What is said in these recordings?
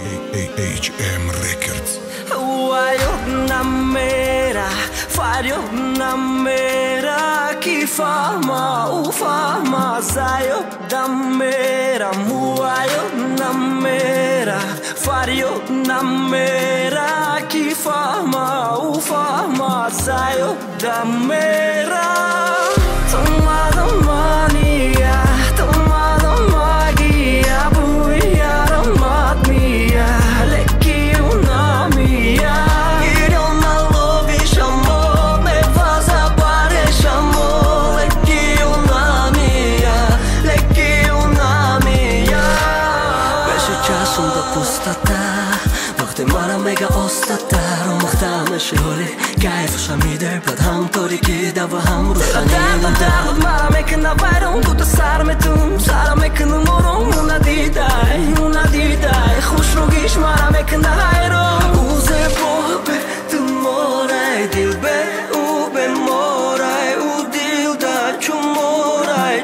HM Records. Ayodna mera, faryodna mera, ki fama, u fama, sayodna mera, ayodna mera, faryodna mera, ki fama, u fama, sayodna mera. Tomada mania, tomada magia, buia aromat mia, leki una mia. Irona lovish amor, me faz aparecer amor, leki una mia, leki una mia. Beshi chashum da pustata, vaqti mara mega ostata, romxtana sholi, kayf shamider bad ham tori ki dava ham ruhani. Darud mara mekna bayram, tu tasar metum, sara mekna morom, una didai, khush rogish mara mekna hayron. Uze bobe, tu morai dilbe, u ben morai, u dilda chumorai,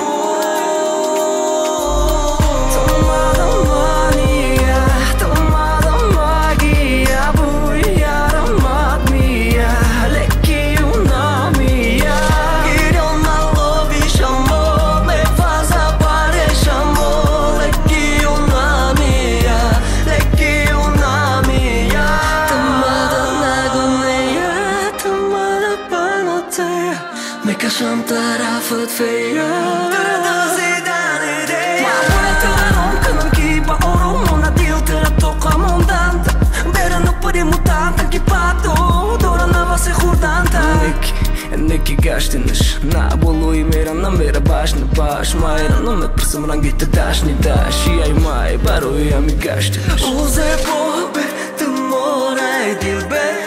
Tomada mania, tomada magia, buia aromat mia, leki una mia. Irona lovish amor, me faz aparecer amor, leki una mia, leki una mia. Tomada nagoneia, tomada panoteia, me kasham tarafat feia. Neki gashtinish na bolu I mera na mera bash na bash Majra no me përsëm rangit të dash një dash I aj maj baro jam I gashtinish Uze bobe të mora I dilbe